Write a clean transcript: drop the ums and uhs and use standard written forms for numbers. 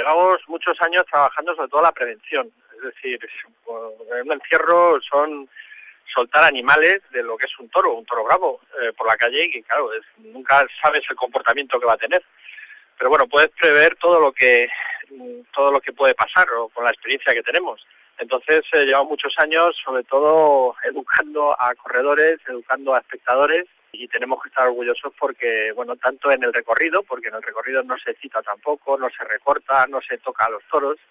llevamos muchos años trabajando sobre todo la prevención. Es decir, un encierro son soltar animales de lo que es un toro bravo, por la calle y claro, nunca sabes el comportamiento que va a tener. Pero bueno, puedes prever todo lo que puede pasar o con la experiencia que tenemos. Entonces llevamos muchos años sobre todo educando a corredores, educando a espectadores y tenemos que estar orgullosos porque, bueno, tanto en el recorrido, porque en el recorrido no se cita tampoco, no se recorta, no se toca a los toros,